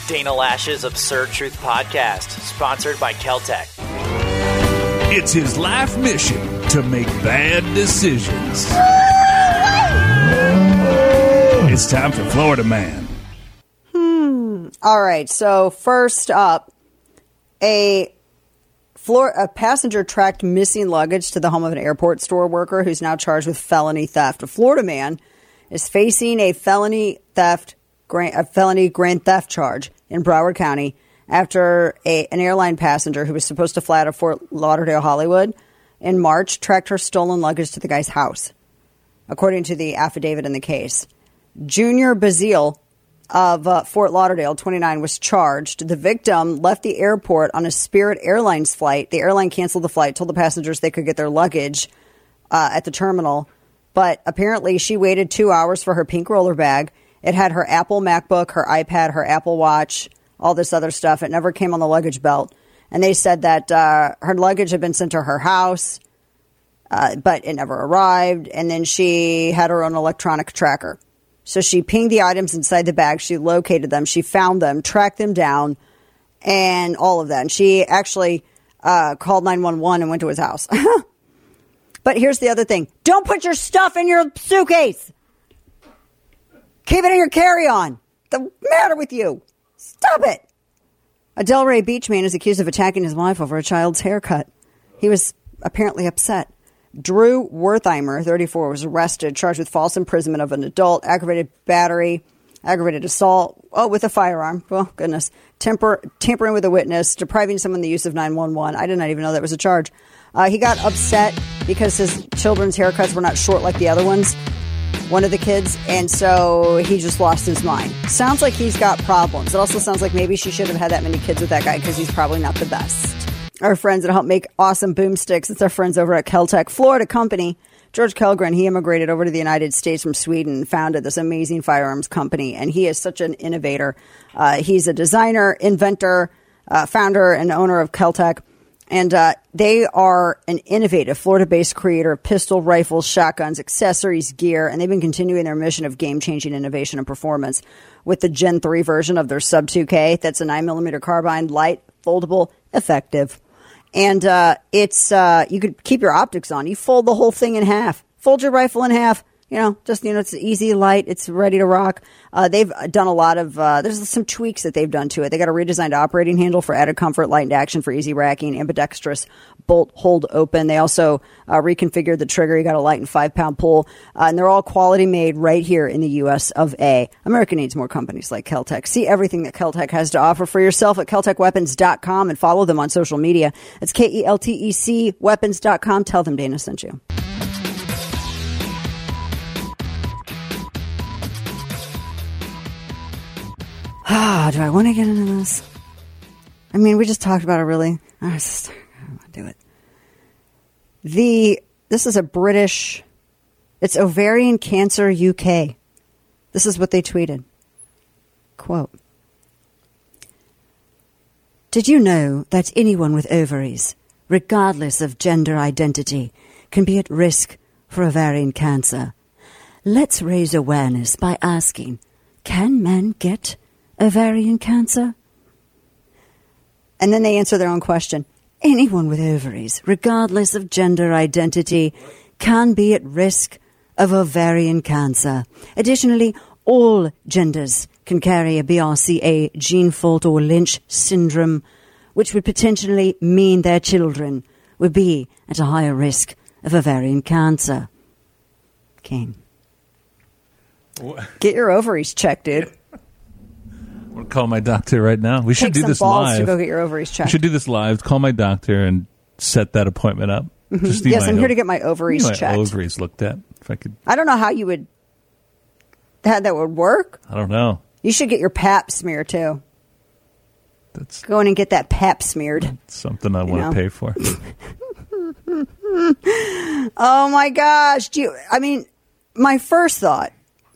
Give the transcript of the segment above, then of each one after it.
Dana Lash's Absurd Truth Podcast, sponsored by Keltec. It's his life mission to make bad decisions. It's time for Florida Man. All right, so first up, a passenger tracked missing luggage to the home of an airport store worker who's now charged with felony theft. A Florida man is facing a felony grand theft charge in Broward County after an airline passenger who was supposed to fly out of Fort Lauderdale, Hollywood, in March tracked her stolen luggage to the guy's house, according to the affidavit in the case. Junior Bazile of Fort Lauderdale, 29, was charged. The victim left the airport on a Spirit Airlines flight. The airline canceled the flight, told the passengers they could get their luggage at the terminal. But apparently she waited 2 hours for her pink roller bag. It had her Apple MacBook, her iPad, her Apple Watch, all this other stuff. It never came on the luggage belt. And they said that her luggage had been sent to her house, but it never arrived. And then she had her own electronic tracker. So she pinged the items inside the bag. She located them. She found them, tracked them down, and all of that. And she actually called 911 and went to his house. But here's the other thing. Don't put your stuff in your suitcase. Keep it in your carry-on. The matter with you? Stop it. A Delray Beach man is accused of attacking his wife over a child's haircut. He was apparently upset. Drew Wertheimer, 34, was arrested, charged with false imprisonment of an adult, aggravated battery, aggravated assault, with a firearm. Well, goodness. Tampering with a witness, depriving someone the use of 911. I did not even know that was a charge. He got upset because his children's haircuts were not short like the other ones, one of the kids, and so he just lost his mind. Sounds like he's got problems. It also sounds like maybe she shouldn't have had that many kids with that guy because he's probably not the best. Our friends that help make awesome boomsticks, it's our friends over at Keltec, Florida company. George Kellgren, he immigrated over to the United States from Sweden and founded this amazing firearms company, and he is such an innovator. He's a designer, inventor, founder, and owner of Keltec. And they are an innovative Florida-based creator of pistol, rifles, shotguns, accessories, gear, and they've been continuing their mission of game-changing innovation and performance with the Gen 3 version of their Sub 2K. That's a 9mm carbine, light, foldable, effective. And you could keep your optics on. You fold the whole thing in half. Fold your rifle in half. It's easy, light, it's ready to rock. They've done a lot of, there's some tweaks that they've done to it. They got a redesigned operating handle for added comfort, light and action for easy racking, ambidextrous bolt hold open. They also reconfigured the trigger. You got a light and 5-pound pull. And they're all quality made right here in the U.S. of A. America needs more companies like Keltec. See everything that Keltec has to offer for yourself at KeltecWeapons.com and follow them on social media. It's KELTEC weapons.com. Tell them Dana sent you. Do I want to get into this? I mean, we just talked about it, really. I want to do it. This is a British, it's Ovarian Cancer UK. This is what they tweeted. Quote, "Did you know that anyone with ovaries, regardless of gender identity, can be at risk for ovarian cancer? Let's raise awareness by asking, can men get ovarian cancer?" And then they answer their own question. Anyone with ovaries, regardless of gender identity, can be at risk of ovarian cancer. Additionally, all genders can carry a BRCA gene fault or Lynch syndrome, which would potentially mean their children would be at a higher risk of ovarian cancer. King. Get your ovaries checked, dude. I'm going to call my doctor right now. We should do this live. To go get your ovaries checked. We should do this live. Call my doctor and set that appointment up. Mm-hmm. Yes, I'm here to get my ovaries checked. My ovaries looked at. If I could. I don't know how you would. How that would work. I don't know. You should get your pap smear too. Go in and get that pap smeared. That's something I want to pay for. Oh my gosh! My first thought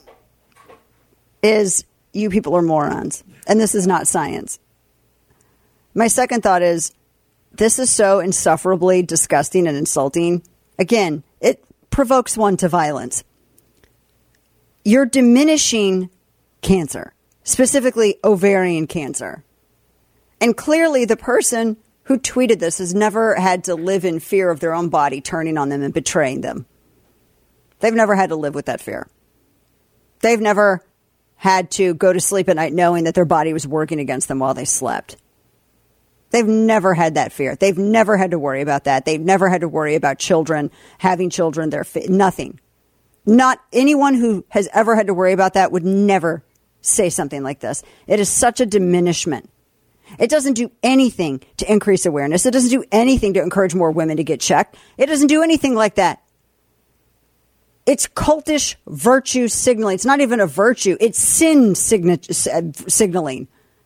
is you people are morons, and this is not science. My second thought is this is so insufferably disgusting and insulting. Again, it provokes one to violence. You're diminishing cancer. specifically ovarian cancer. And clearly the person who tweeted this has never had to live in fear of their own body turning on them and betraying them. They've never had to live with that fear. They've never had to go to sleep at night knowing that their body was working against them while they slept. They've never had that fear. They've never had to worry about that. They've never had to worry about children, having children, nothing. Not anyone who has ever had to worry about that would never say something like this. It is such a diminishment. It doesn't do anything to increase awareness. It doesn't do anything to encourage more women to get checked. It doesn't do anything like that. It's cultish virtue signaling. It's not even a virtue. It's sin signaling.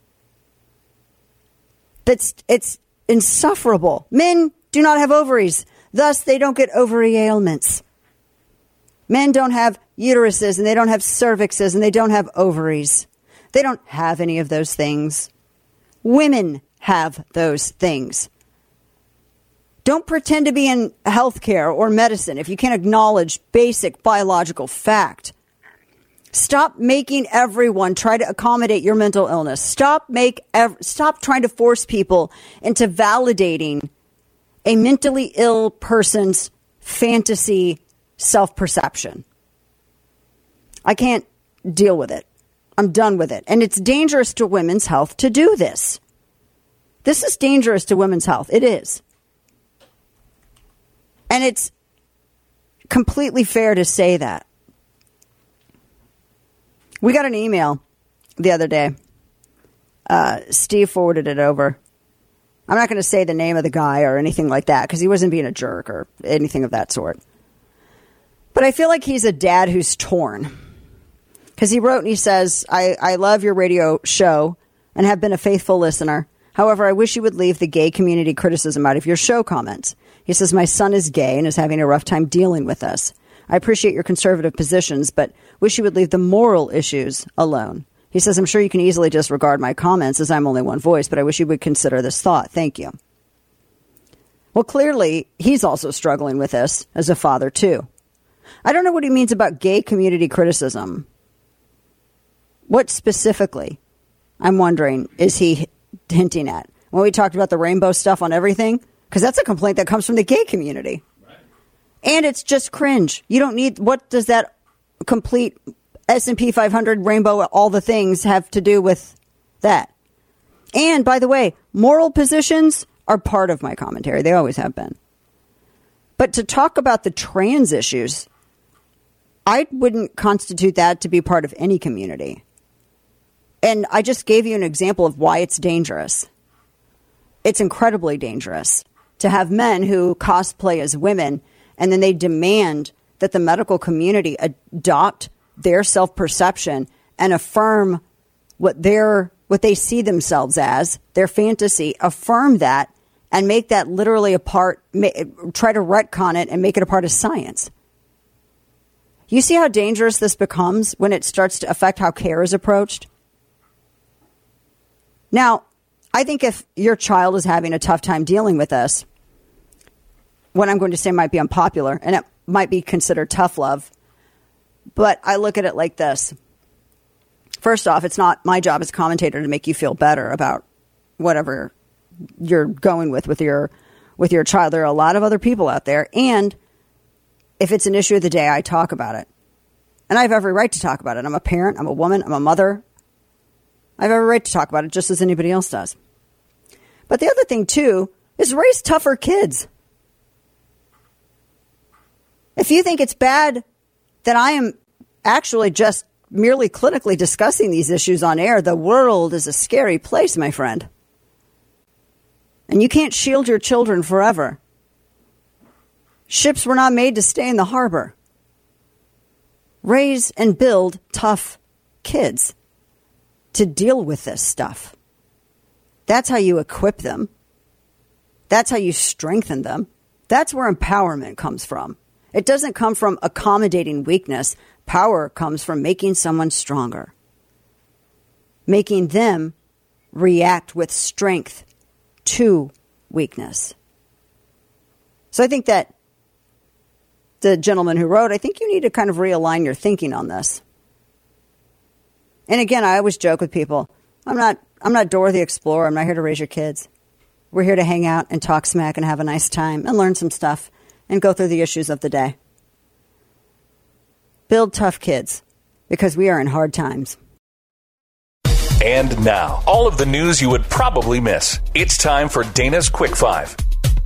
It's insufferable. Men do not have ovaries. Thus, they don't get ovary ailments. Men don't have uteruses, and they don't have cervixes, and they don't have ovaries. They don't have any of those things. Women have those things. Don't pretend to be in healthcare or medicine if you can't acknowledge basic biological fact. Stop making everyone try to accommodate your mental illness. Stop trying to force people into validating a mentally ill person's fantasy self-perception. I can't deal with it. I'm done with it. And it's dangerous to women's health to do this. This is dangerous to women's health. It is. And it's completely fair to say that. We got an email the other day. Steve forwarded it over. I'm not going to say the name of the guy or anything like that because he wasn't being a jerk or anything of that sort. But I feel like he's a dad who's torn. Because he wrote and he says, I love your radio show and have been a faithful listener. However, I wish you would leave the gay community criticism out of your show comments. He says, my son is gay and is having a rough time dealing with us. I appreciate your conservative positions, but wish you would leave the moral issues alone. He says, I'm sure you can easily disregard my comments as I'm only one voice, but I wish you would consider this thought. Thank you. Well, clearly, he's also struggling with this as a father, too. I don't know what he means about gay community criticism. What specifically, I'm wondering, is he hinting at? When we talked about the rainbow stuff on everything, because that's a complaint that comes from the gay community. Right. And it's just cringe. You don't need, what does that complete S&P 500 rainbow, all the things have to do with that? And by the way, moral positions are part of my commentary. They always have been. But to talk about the trans issues, I wouldn't constitute that to be part of any community. And I just gave you an example of why it's dangerous. It's incredibly dangerous to have men who cosplay as women and then they demand that the medical community adopt their self-perception and affirm what they see themselves as, their fantasy, affirm that and make that literally a part, try to retcon it and make it a part of science. You see how dangerous this becomes when it starts to affect how care is approached? Now, I think if your child is having a tough time dealing with this, what I'm going to say might be unpopular, and it might be considered tough love, but I look at it like this. First off, it's not my job as a commentator to make you feel better about whatever you're going with your child. There are a lot of other people out there, and if it's an issue of the day, I talk about it. And I have every right to talk about it. I'm a parent, I'm a woman, I'm a mother. I have every right to talk about it just as anybody else does. But the other thing, too, is raise tougher kids. If you think it's bad that I am actually just merely clinically discussing these issues on air, the world is a scary place, my friend. And you can't shield your children forever. Ships were not made to stay in the harbor. Raise and build tough kids to deal with this stuff. That's how you equip them. That's how you strengthen them. That's where empowerment comes from. It doesn't come from accommodating weakness. Power comes from making someone stronger, making them react with strength to weakness. So I think that the gentleman who wrote, I think you need to kind of realign your thinking on this. And again, I always joke with people, I'm not Dora the Explorer. I'm not here to raise your kids. We're here to hang out and talk smack and have a nice time and learn some stuff and go through the issues of the day. Build tough kids, because we are in hard times. And now, all of the news you would probably miss. It's time for Dana's Quick Five.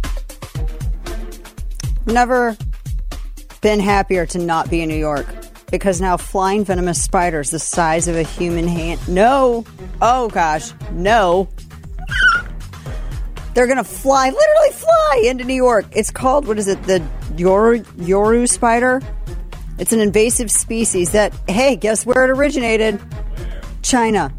Never been happier to not be in New York, because now flying venomous spiders the size of a human hand. No. Oh, gosh. No. They're going to literally fly into New York. It's called, what is it, the Yoru spider? It's an invasive species that, hey, guess where it originated? China.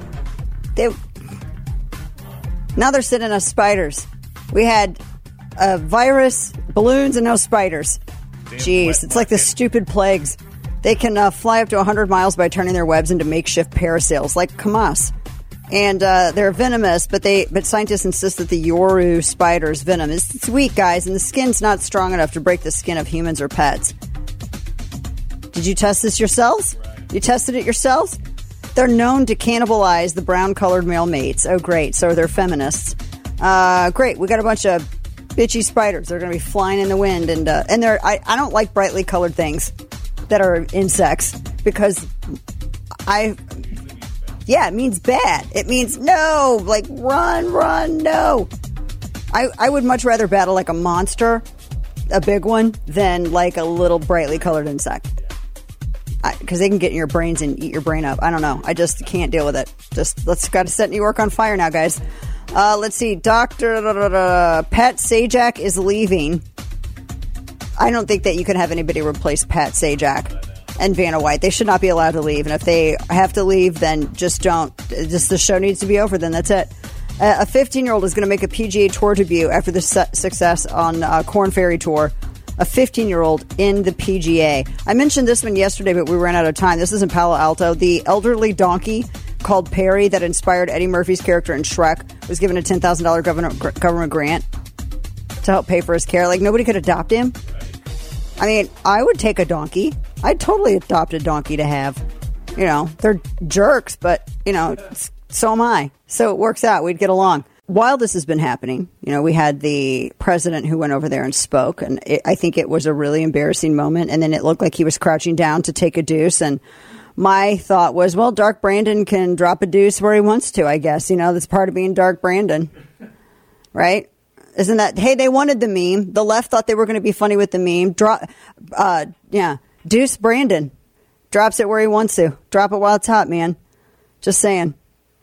Now they're sending us spiders. We had a virus, balloons, and now spiders. Jeez, it's like the stupid plagues. They can fly up to 100 miles by turning their webs into makeshift parasails, like Kamas. And they're venomous, but scientists insist that the Yoru spider's venom is weak, guys, and the skin's not strong enough to break the skin of humans or pets. Did you test this yourselves? You tested it yourselves? They're known to cannibalize the brown-colored male mates. Oh, great. So they're feminists. Great. We got a bunch of bitchy spiders. They're going to be flying in the wind. And I don't like brightly colored things that are insects because it means bad. It means no. Like, run, no. I would much rather battle like a monster, a big one, than like a little brightly colored insect. Because they can get in your brains and eat your brain up. I don't know. I just can't deal with it. Let's got to set New York on fire now, guys. Let's see. Dr. Pat Sajak is leaving. I don't think that you can have anybody replace Pat Sajak and Vanna White. They should not be allowed to leave. And if they have to leave, then just don't. Just the show needs to be over. Then that's it. A 15-year-old is going to make a PGA Tour debut after the success on Korn Ferry Tour. A 15-year-old in the PGA. I mentioned this one yesterday, but we ran out of time. This is in Palo Alto. The elderly donkey called Perry that inspired Eddie Murphy's character in Shrek was given a $10,000 government grant to help pay for his care. Like, nobody could adopt him. I mean, I would take a donkey. I'd totally adopt a donkey to have. You know, they're jerks, but, you know, so am I. So it works out. We'd get along. While this has been happening, you know, we had the president who went over there and spoke, and I think it was a really embarrassing moment. And then it looked like he was crouching down to take a deuce. And my thought was, well, Dark Brandon can drop a deuce where he wants to, I guess. You know, that's part of being Dark Brandon, right? Isn't that, hey, they wanted the meme. The left thought they were going to be funny with the meme. Deuce Brandon drops it where he wants to. Drop it while it's hot, man. Just saying.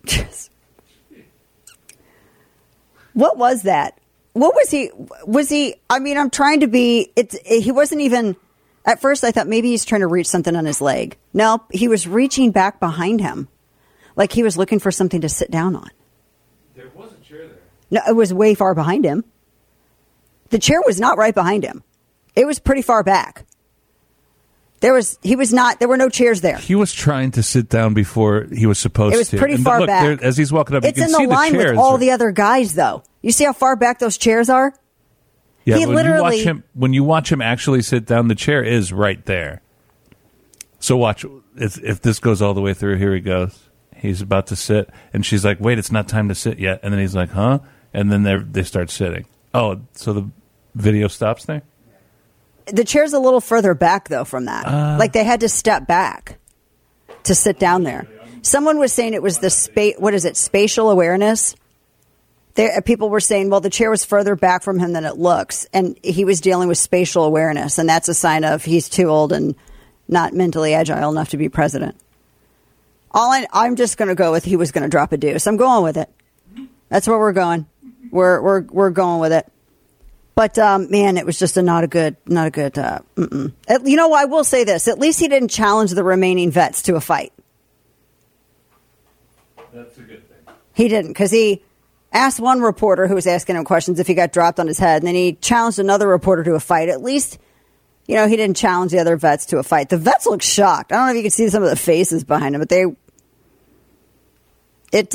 What was that? What was he? I mean, I'm trying to be, he wasn't even, at first I thought maybe he's trying to reach something on his leg. No, he was reaching back behind him. Like he was looking for something to sit down on. There was a chair there. No, it was way far behind him. The chair was not right behind him. It was pretty far back. There were no chairs there. He was trying to sit down before he was supposed to. It was pretty far back. As he's walking up, it's you can in see the line the chairs. with all the other guys, though. You see how far back those chairs are? Yeah, he literally. When you watch him actually sit down, the chair is right there. So watch. If this goes all the way through, here he goes. He's about to sit, and she's like, wait, it's not time to sit yet. And then he's like, huh? And then they start sitting. Oh, so the video stops there? The chair's a little further back, though, from that. Like, they had to step back to sit down there. Someone was saying it was the spatial awareness. People were saying, well, the chair was further back from him than it looks. And he was dealing with spatial awareness. And that's a sign of he's too old and not mentally agile enough to be president. I'm just going to go with he was going to drop a deuce. I'm going with it. That's where we're going. We're going with it. But, man, it was just not a good. You know, I will say this. At least he didn't challenge the remaining vets to a fight. That's a good thing. He didn't, because he asked one reporter who was asking him questions if he got dropped on his head, and then he challenged another reporter to a fight. At least, you know, he didn't challenge the other vets to a fight. The vets look shocked. I don't know if you can see some of the faces behind them, but it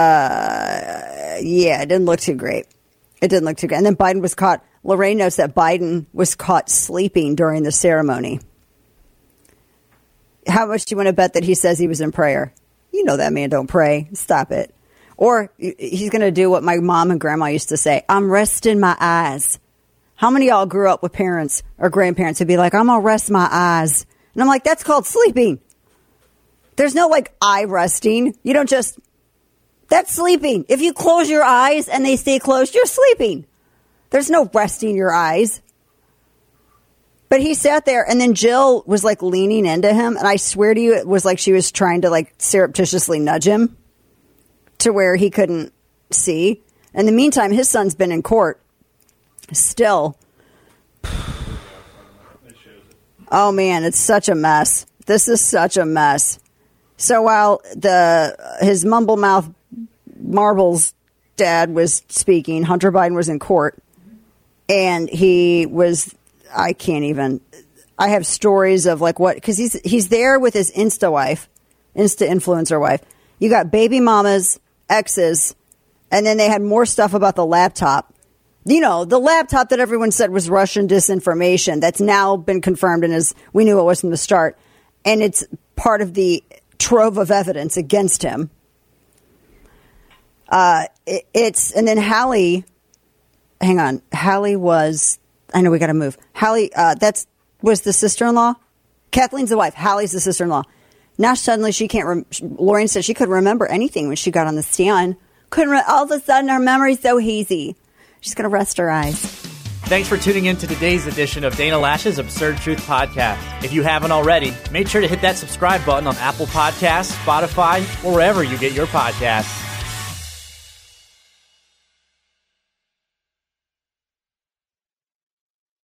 didn't look too great. It didn't look too good. And then Biden was caught. Lorraine notes that Biden was caught sleeping during the ceremony. How much do you want to bet that he says he was in prayer? You know that man don't pray. Stop it. Or he's going to do what my mom and grandma used to say. I'm resting my eyes. How many of y'all grew up with parents or grandparents who'd be like, I'm going to rest my eyes. And I'm like, that's called sleeping. There's no like eye resting. You don't just, that's sleeping. If you close your eyes and they stay closed, you're sleeping. There's no resting your eyes. But he sat there, and then Jill was like leaning into him, and I swear to you, it was like she was trying to like surreptitiously nudge him to where he couldn't see. In the meantime, his son's been in court still. Oh man, it's such a mess. This is such a mess. So while his mumble mouth Marbles dad was speaking, Hunter Biden was in court, and he was. I can't even. I have stories of like what, because he's there with his Insta influencer wife. You got baby mamas, exes, and then they had more stuff about the laptop. You know, the laptop that everyone said was Russian disinformation. That's now been confirmed, and we knew it was from the start, and it's part of the trove of evidence against him. And then Hallie. Hang on, Hallie was. I know we got to move. Hallie, was the sister-in-law. Kathleen's the wife. Hallie's the sister-in-law. Now suddenly she can't. Lauren said she couldn't remember anything when she got on the stand. All of a sudden her memory's so hazy. She's going to rest her eyes. Thanks for tuning in to today's edition of Dana Lash's Absurd Truth Podcast. If you haven't already, make sure to hit that subscribe button on Apple Podcasts, Spotify, or wherever you get your podcasts.